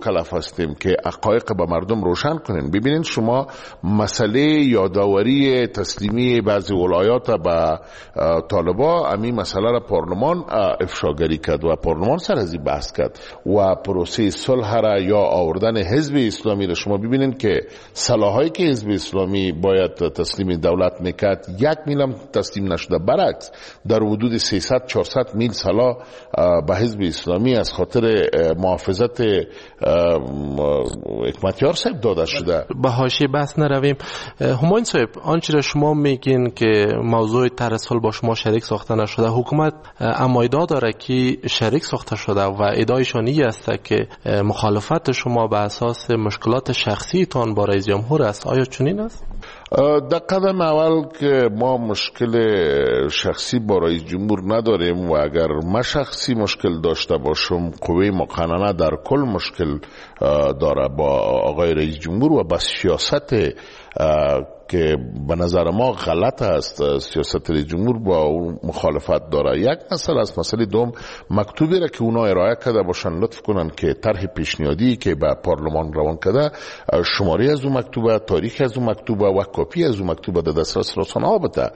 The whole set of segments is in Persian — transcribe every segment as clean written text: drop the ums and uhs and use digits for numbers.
مکلف هستیم که حقایق به مردم روشن کنیم. ببینید شما مسئله یادآوری تسلیمی بعضی ولایات به طالبا، همین مسئله را پارلمان افشاگری کرد و پارلمان سر از این بحث کرد و پروسه صلح را یا آوردن حزب اسلامی را شما ببینید که سلاحایی که حزب اسلامی باید تسلیم دولت میکرد 1 میل هم تسلیم نشده، برعکس در حدود 300-400 میل سلاح به حزب اسلامی از خاطر محافظت حکمتیار صاحب داده شده. به حاشیه بحث نرویم. همایون صاحب، آنچه را شما میگین که موضوع طرح صلح با شما شریک ساخته نشده، حکومت اما ادعا داره که شریک ساخته شده و ادعایشان این است که مخالفت شما به اساس مشکلات شخصی تان با رئیس جمهور است. آیا چنین است؟ در قدم اول که ما مشکل شخصی با رئیس جمهور نداریم و اگر من شخصی مشکل داشته باشم، قوه مقننه در کل مشکل داره با آقای رئیس جمهور و با سیاست که به نظر ما غلط است. سیاست رئیس جمهور با اون مخالفت داره. یک مسئله است. مسئله دوم، مکتوبی را که اونا ارائه کرده باشن لطف کنن که طرح پیشنهادی که به پارلمان روان کرده، شماره از اون مکتوبه، تاریخ از اون مکتوبه و کپی از اون مکتوبه در دسترس رسانه‌ها بده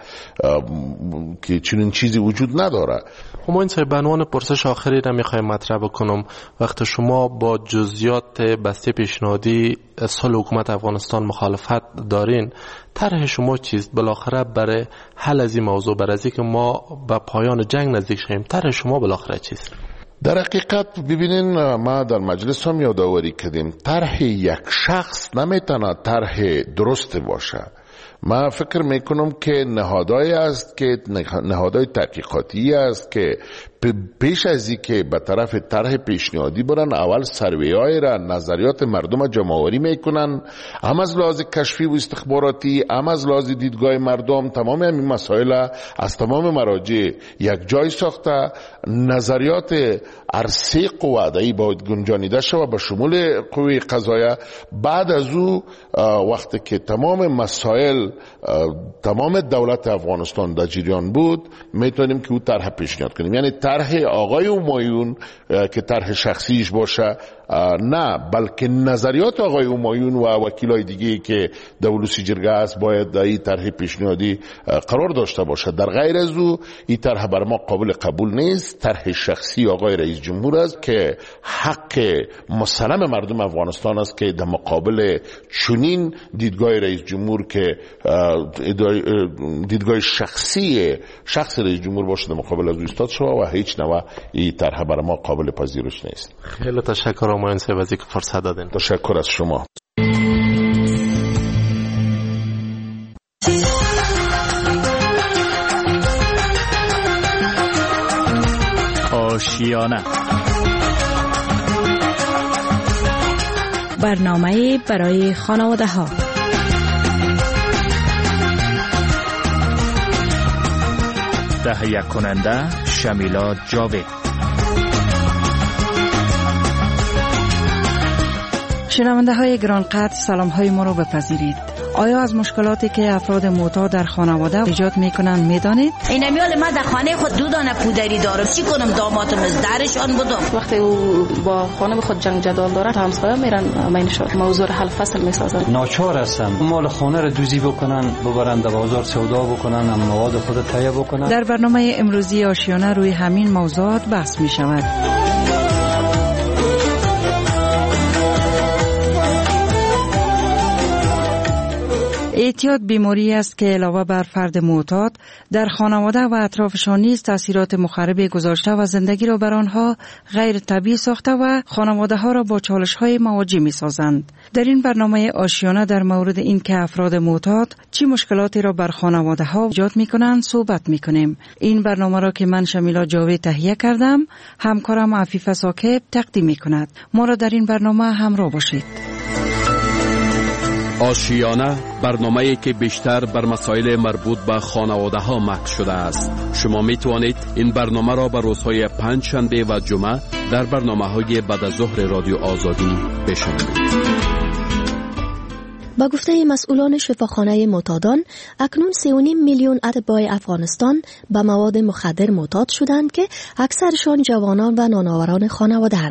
که چنین چیزی وجود نداره. همایون صاحب، به عنوان پرسش آخری را میخوایم مطرح بکنم. وقتی شما با جزئیات بسته پیشنهادی صلح حکومت افغانستان مخالفت دارین، طرح شما چیست بالاخره برای حل از این موضوع، برای از اینکه ما به پایان جنگ نزدیک شویم؟ طرح شما بالاخره چیست؟ در حقیقت ببینین، ما در مجلس هم یادآوری کردیم طرح یک شخص نمیتونه طرح درست باشه. من فکر میکنم که نهادهای است که نهادهای تحقیقاتی است که پیش از اینکه به طرف طرح پیشنهادی برن، اول سروی‌های را، نظریات مردم جمع‌آوری میکنن، هم از لحاظ کشفی و استخباراتی، هم از لحاظ دیدگاه مردم. تمام این مسائل از تمام مراجع یک جای ساخته، نظریات عرصه قواده‌ای باید گنجانیده شود به شمول قوه قضاییه. بعد از او وقتی که تمام مسائل تمام دولت افغانستان در جریان بود، میتونیم که او طرح پیشنهاد کنیم. یعنی طرح آقای همایون که طرح شخصیش باشه نه، بلکه نظریات آقای همایون و وکیلای دیگه که دولوسی جرگه است باید در این طرح پیشنهادی قرار داشته باشه. در غیر از او این طرح بر ما قابل قبول نیست. طرح شخصی آقای رئیس جمهور است که حق مسلم مردم افغانستان است که در مقابل چنین دیدگاه رئیس جمهور که دیدگاه شخص رئیس جمهور باشه در مقابل از او ایستاد شود و هیچ نوع این طرح بر ما قابل پذیرش نیست. خیلی تشکر همایون صاحب از اینکه فرصت دادین. تشکر از شما. آشیانه، برنامه برای خانواده ها. تهیه کننده شمیلا جاوید. شنونده های گرانقدر، سلام های ما رو بپذیرید. آیا از مشکلاتی که افراد معتاد در خانواده ایجاد میکنن میدانید؟ این امیال من در خانه خود 2 دانه پودری دارم، چی کنم؟ دامادم از درشان بودم. وقتی او با خانم خود جنگ جدال داره، همسایه میرن بینشون موضوع حل فصل میسازن. ناچار هستن مال خانه رو دوزی بکنن، ببرن در بازار سودا بکنن، هم مواد خود تهیه بکنن. در برنامه امروزی آشیانه روی همین موضوعات بحث می شود. اعتیاد بیماری است که علاوه بر فرد معتاد در خانواده و اطرافشان نیز تاثیرات مخرب گذاشته و زندگی را بر آنها غیر طبیعی ساخته و خانواده ها را با چالش های مواجه می سازند. در این برنامه آشیانه در مورد این که افراد معتاد چه مشکلاتی را بر خانواده ها ایجاد می کنند صحبت می کنیم. این برنامه را که من شمیلا جاوید تهیه کردم، همکارم عفیفه ساکب تقدیم می کند. ما را در این برنامه همراه باشید. آشیانه، برنامه‌ای که بیشتر بر مسائل مربوط به خانواده ها مکس شده است. شما می توانید این برنامه را به روزهای پنج شنبه و جمعه در برنامه‌های بعد از ظهر رادیو آزادی بشنوید. با گفته مسئولان شفاخانه معتادان، اکنون 3.5 میلیون اتباع افغانستان به مواد مخدر معتاد شدند که اکثرشان جوانان و نانآوران خانواده‌اند.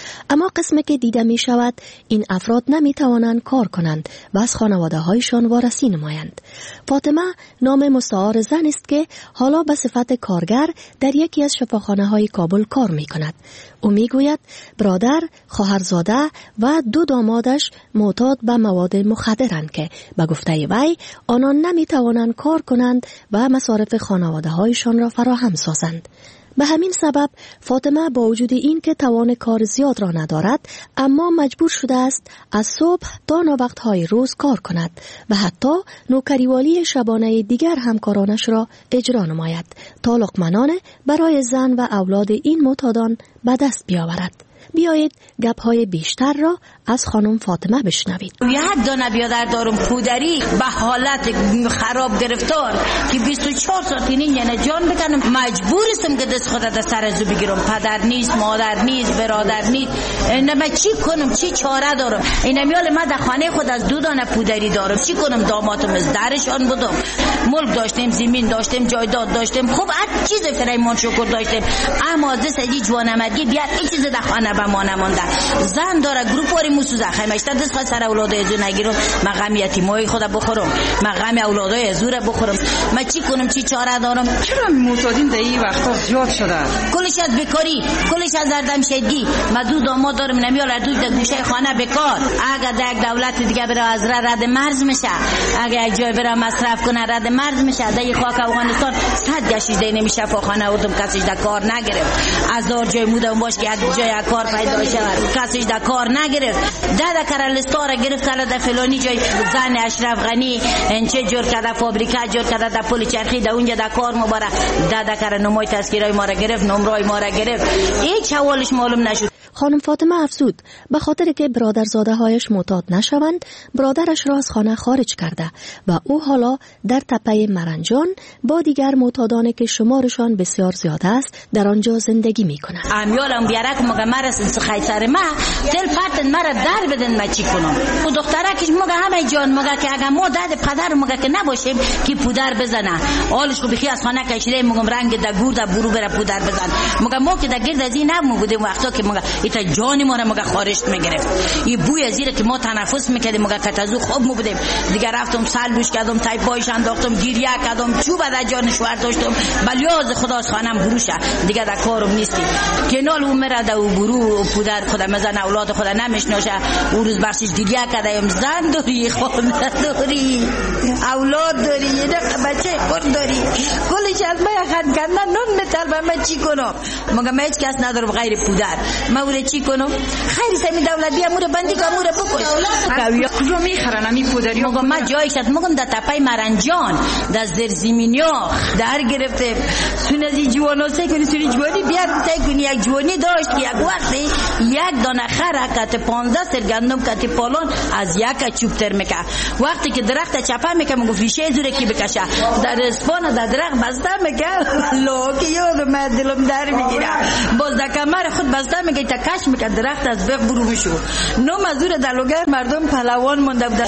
اما قسمی که دیده می شود این افراد نمی توانند کار کنند و از خانواده هایشان وارسی نمایند. فاطمه نام مستعار زن است که حالا به صفت کارگر در یکی از شفاخانه های کابل کار می کند. او می گوید برادر، خواهرزاده و 2 دامادش معتاد به مواد مخدرند که به گفته وی آنان نمی توانند کار کنند و مصارف خانواده هایشان را فراهم سازند. به همین سبب فاطمه با وجود این که توان کار زیاد را ندارد اما مجبور شده است از صبح تا ناوقت‌های روز کار کند و حتی نوکریوالی شبانه دیگر همکارانش را اجرا نماید تا لقمه‌نان برای زن و اولاد این معتادان به دست بیاورد. بیایید گپ‌های بیشتر را از خانم فاطمه بشنوید. یک دانه بیادر دارم پودری به حالت خراب گرفتار که 24 ساعت اینجا جان بکنم، مجبور استم که دست خودت از سر ازو بگیرم. پدر نیست، مادر نیست، برادر نیست، اینم چی کنم؟ چی چاره دارم؟ اینم یال من در خانه خود از 2 دانه پودری دارم، چی کنم؟ دامادم از درشان بودم، ملک داشتیم، زمین داشتیم، جایداد داشتیم، خوب هر چیز فرایمان شکر داشتیم، اما دست ای جوانمردی بیاد این چیز در خانه به ما نمونده. زن داره گروپ واری موسوزه خیمشته دست خود سر اولاد ازو نگیرم، من غم یتیمای خود بخورم، من غم اولادای ازو را بخورم، من چی کنم؟ چی چاره دارم؟ چرا معتادین در این وقتا زیاد شده؟ کلش از بیکاری، کلش از اردمشدگی. من 2 داماد دارم، نمیال دو در گوشه خانه بیکار. اگر در یک دولت دیگه بره از رد مرز میشه، اگر یک جای بره مصرف کنه رد مرز میشه. در این خاک افغانستان 100 گشت دی نمیشه خانه اودم کسیش در کار نگرفت. 1000 جای مودم باش که یک جای کار پیدا شود، کسیش در کار نگرفت. در کرالستا را گرفت کلا در فلانی جای زن اشرف غنی انچه جور کرده، فابریکه جور کرده در پل چرخی، در اونجا در کار مباره. در کر نمای تذکیرای ما را گرفت، نمرای ما را گرفت، هیچ حوالش معلوم نشد. خانم فاطمه افزود به خاطر که برادرزاده هایش معتاد نشوند برادرش را از خانه خارج کرده و او حالا در تپه مرنجان با دیگر معتادانی که شمارشان بسیار زیاد است در آنجا زندگی می کند. امیالم بیارک مگه مرسن خیسر ما دل پرتن مرا در بدن ما چی کنم؟ و دخترکش مگه همه جان مگه که اگه ما داد پدر مگه که نباشیم که پودر بزنه، حالش کو بخی از خانه کشیده مگم رنگ د گور د برو بره پودر بزن. مگه ما که در گرد از این نمو بودیم وقتا که مگه ایتا جان ما را مگه خارشت میگرفت، این بوی زیر که ما تنفس میکردیم مگه کتازو خوب مو بودیم. دیگه رفتم سلوش کردم، تای پایش انداختم، گریه کردم، چوب در جان شوهر داشتم، بلیاز خدا از خانم بروشه دیگه در کارم نیستی. کنال اون مرا در برو پودر خدا مزن اولاد خدا نمیشناشه. اون روز بخشش گریه کردم، زن داری، خانه داری، اولاد داری، یه بچه خود داری، کلش از ما خرد کردن نون میطلبم. من چی کنم؟ مگه من هیچ کس ندارم غیر پودر، من چی کنم؟ خیلی سمی دولت بیا مور بندی که مور بکش. کجا میخرن همین پودری؟ مگم من جایی شد مگم در تپه مرنجان در زیرزمینیا در گرفته. سون از این جوانا سه کنی، سونی جوانی بیاد سه کنی. یک جوانی داشت که یک وقتی یک دانه خر کت 15 سر گندم کت پالان از یک چوب تر میکه. وقتی که درخت چپه میکه مگو فیشه زوره کی بکشه در اسپان در درخت بسته میکه. لاکی یاد من دلم در میگیره، باز در کمر خود بسته میگه تا کش میکه درخت از بق برو میشو. نو مزور دلوگر مردم پهلوان مونده بودن.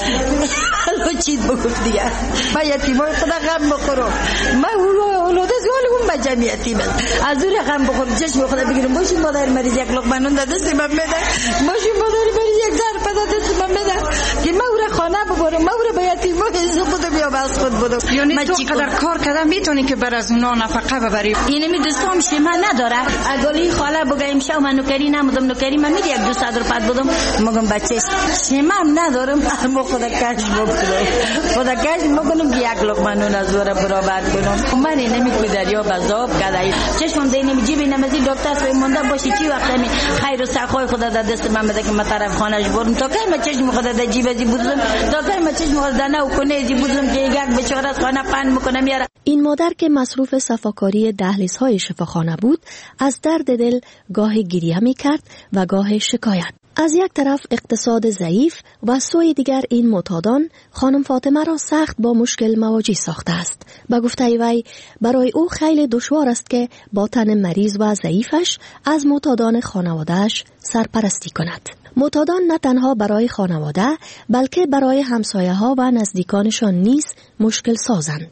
حالا چیز بگفت دیگه من یتیمای خدا غم بخورم، من اولاد زوال اون بجمعیتی من از اون غم بخورم. چشم خدا بگیرم باشی مادر مریض یک لقمه نون دست من بده، باشی مادر مریض یک ظرف دست من بده که من او را خانه ببرم، من او را به یتیمای خودم یا بس خود بدم. یعنی تو قدر کار کردن میتونی که بر از اونا نفقه ببری؟ اینمی دوستام شما نداره. اگلی خاله بگم شو من نوکری نمودم، نوکری من میدی 200 روپیه بدم، مگم بچه‌ش شما ندارم، اما خدا کش بکنم، خدا کش بکنم که یک لقمه نون از ور برابر کنم. من اینمی پدریا بزاب کردای چشمم دینی میجیب نمازی دکتر سوی مونده باشی چی وقت می خیر و سخای خدا در دست من بده که من طرف خانه‌اش برم تا که من چشم خدا در جیب ازی بودم، تا که من چشم خدا نه و کنه ازی بودم که یک بیچاره از خانه پن میکنه میاره. این مادر که مصروف صفاکاری دهلیزهای شفاخانه بود از درد دل گاه گریه میکرد و گاه شکایت. از یک طرف اقتصاد ضعیف و سوی دیگر این معتادان خانم فاطمه را سخت با مشکل مواجه ساخته است. به گفته وی برای او خیلی دشوار است که با تن مریض و ضعیفش از معتادان خانواده‌اش سرپرستی کند. معتادان نه تنها برای خانواده بلکه برای همسایه‌ها و نزدیکانشان نیز مشکل سازند.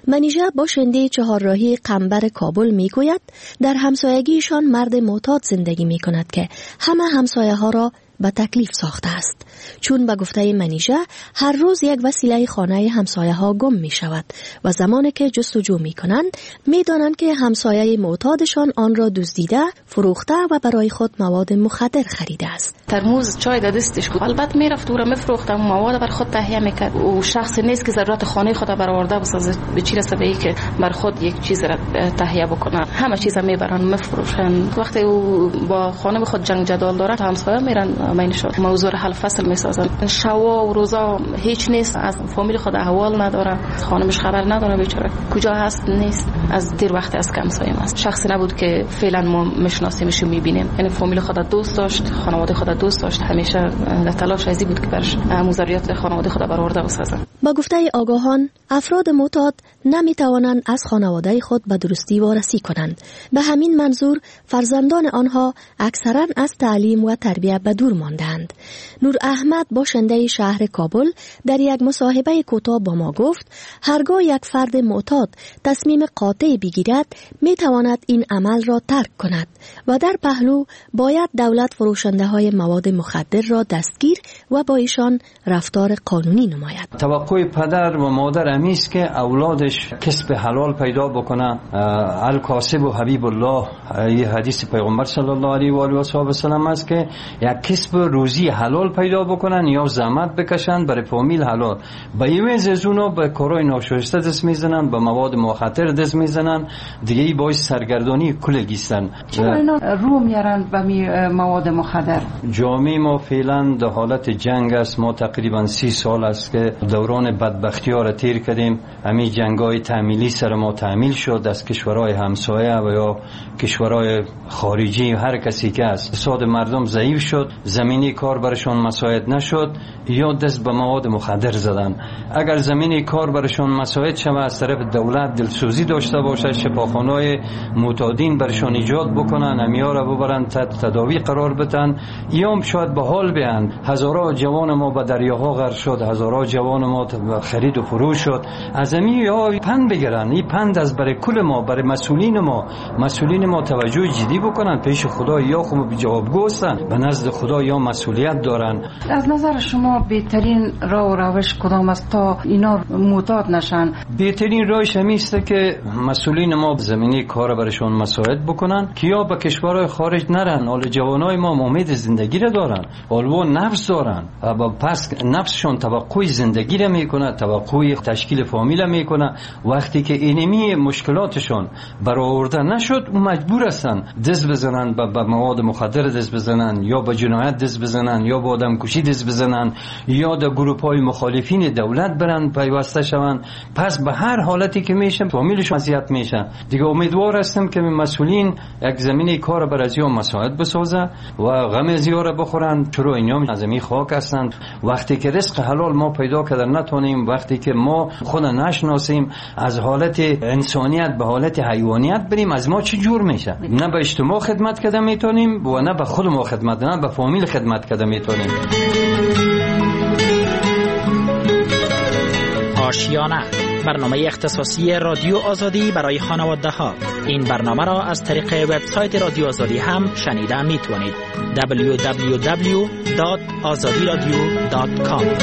منیژه باشنده چهارراهی قنبر کابل می گوید در همسایگیشان مرد معتاد زندگی می کند که همه همسایه ها را به تکلیف ساخته است. چون به گفته منیژه هر روز یک وسیله خانه همسایه ها گم می شود و زمانی که جستجو می کنند می دانند که همسایه معتادشان آن را دزدیده، فروخته و برای خود مواد مخدر خریده است. ترموز چای در دستش بود، البته میرفت او را میفروخت، مواد بر خود تهیه میکرد. او شخصی نیست که ضرورت خانه خود برآورده بسازه، به چی رسه که بر خود یک چیز را تهیه بکنه. همه چیز میبرن میفروشن. وقتی او با خانه خود جنگ جدال داره، همسایه میرن بینشون موضوع حل فصل میسازن. شوا و روزا هیچ نیست، از فامیل خود احوال نداره، خانمش خبر نداره بیچاره کجا هست نیست. از دیر وقت از همسایه است، شخصی نبود که فعلا ما میشناسیمش و میبینیم. یعنی فامیل خود دوست داشت، خانواده خود دوست داشت، همیشه در تلاش ازی بود که برش مزریات خانواده خود برآورده بسازن. با گفته آگاهان، افراد معتاد نمیتوانند از خانواده خود به درستی وارسی کنند. به همین منظور فرزندان آنها اکثرا از تعلیم و تربیت به دور ماندند. نور احمد باشنده شهر کابل در یک مصاحبه کوتاه با ما گفت هرگاه یک فرد معتاد تصمیم قاطع بگیرد میتواند این عمل را ترک کند و در پهلو باید دولت فروشنده های مواد مخدر را دستگیر و با ایشان رفتار قانونی نماید. توقع پدر و مادر امیست که اولادش کسب حلال پیدا بکنه. الکاسب و حبیب الله، این حدیث پیغمبر صلی الله علیه و آله و سلم است که یک کسب روزی حلال پیدا بکنن یا زحمت بکشن برای فامیل حلال. با ایوز از اونا به کارهای ناشایسته دست میزنن، به مواد مخدر دست میزنن، دیگه ای باعث سرگردانی کلگیستن. چرا اینا رو میارن به مواد مخدر؟ جامعه ما فعلا در حالت جنگ است. ما تقریبا 30 سال است که دوران بدبختی ها را تیر کردیم. همین جنگای تعمیلی سر ما تعمیل شد از کشورهای همسایه و یا کشورهای خارجی. هر کسی که است اقتصاد مردم ضعیف شد، زمینی کار برشان مساعد نشد یا دست به مواد مخدر زدن. اگر زمینی کار برشان مساعد شود از طرف دولت دلسوزی داشته باشه، شفاخانه‌های معتادین برشان ایجاد بکنن، همیا را ببرن تداوی قرار بدن، یا شاید به حال بیان. هزارها جوان ما به دریاها غرق شد، هزارها جوان ما خرید و فروش شد. از همیا پند بگیرن. این پند از برای کل ما، برای مسئولین ما توجه جدی بکنن. پیش خدا یا خود جوابگو هستن، به نزد خدا یا مسئولیت دارن. از نظر شما بهترین راه و روش کدام است تا اینا معتاد نشن؟ بهترین راهش همیست که مسئولین ما زمینی کار برشون مساعد بکنن که یا به کشورهای خارج نرن. حال جوانای ما امید زندگی را دارن، حال نفس دارن و پس نفسشون توقع زندگی را میکنه، توقع تشکیل فامیل میکنه. وقتی که اینمی مشکلاتشون برآورده نشد، مجبور هستن دست بزنن به مواد مخدر، دست بزنن یا به جنایت دست بزنن یا به آدم کشی دست بزنن یا در گروه‌های مخالفین دولت برن پیوسته شون. پس به هر حالتی که میشه فامیلشون اذیت میشه. دیگه امیدوار هستم که مسئولین یک زمینه کار بر ازیا مساعد بسازه و غم ازیا را بخورن. چرا اینا از زمین خاک هستند. وقتی که رزق حلال ما پیدا کردن نتونیم، وقتی که ما خود نشناسیم، از حالت انسانیت به حالت حیوانیت بریم، از ما چه جور میشه؟ نه به اجتماع خدمت کرده میتونیم و نه به خود ما خدمت، نه به فامیل خدمت کرده میتونیم. آشیانه، برنامه اختصاصی رادیو آزادی برای خانواده ها. این برنامه را از طریق وبسایت رادیو آزادی هم شنیده میتونید. www.azadiradio.com.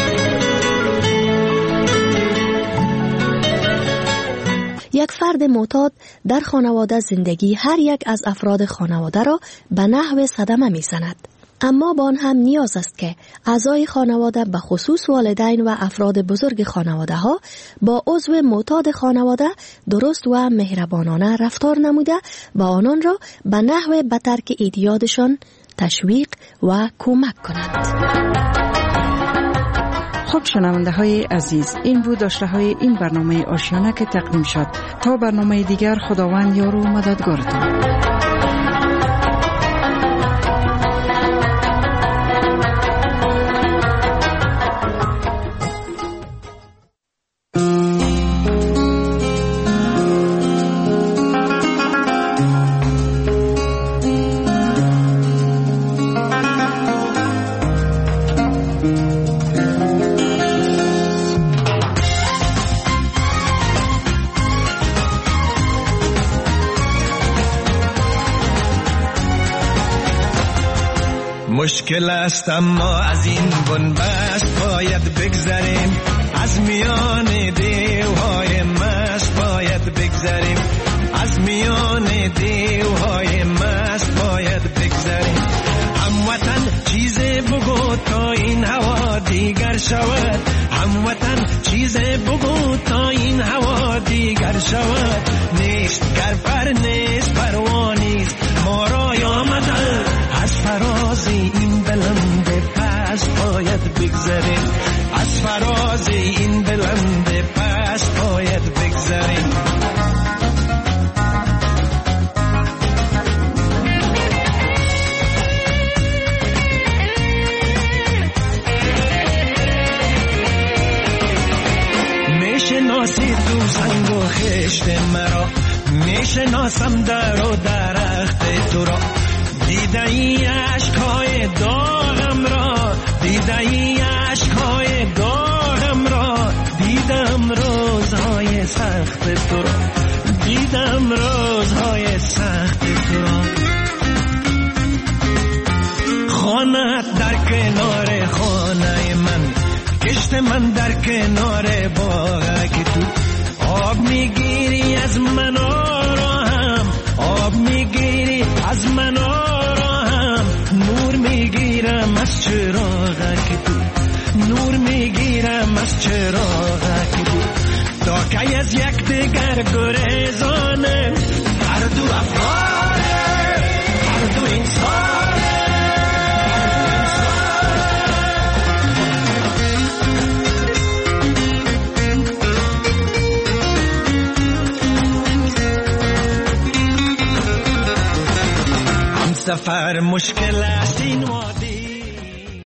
یک فرد معتاد در خانواده زندگی هر یک از افراد خانواده را به نحو صدمه می‌زند. اما با آن هم نیاز است که اعضای خانواده به خصوص والدین و افراد بزرگ خانواده ها با عضو معتاد خانواده درست و مهربانانه رفتار نموده و آنان را به نحو به ترک اعتیادشان تشویق و کمک کنند. خب شنونده های عزیز، این بود داشته های این برنامه آشیانه که تقدیم شد. تا برنامه دیگر، خداوند یار و مددگارتان. مشکل است اما از این بنبست باید بگذریم، از میان دیوهای مست باید بگذریم، از میان دیوهای مست باید بگذریم. هموطن چیز بگو تا این هوا دیگر شود، هموطن چیز بگو تا این هوا دیگر شود. نیست گر پر نیست پروانیست ما را آمدن، از فراز این بلند پس باید بگذریم، از فراز این بلند پس باید بگذریم. میشناسی تو سنگ و خشت مرا، میشناسم در و درخت تو را. دیده ای عشقهای داغم را، دیده ای عشقهای داغم را، دیدم روزهای سخت تو را، دیدم روزهای سخت تو را. خانه در کنار خانه من، کشت من در کنار باغ که تو آب میگیری از من آرام، آب میگیری از من آرام. نور میگیرم از چراغ که تو، نور میگیرم از چراغ که تو. تا که از یک دیگر گریزانه، هر دو افغانه، هر دو انسانه. سفر مشکل است این وادی.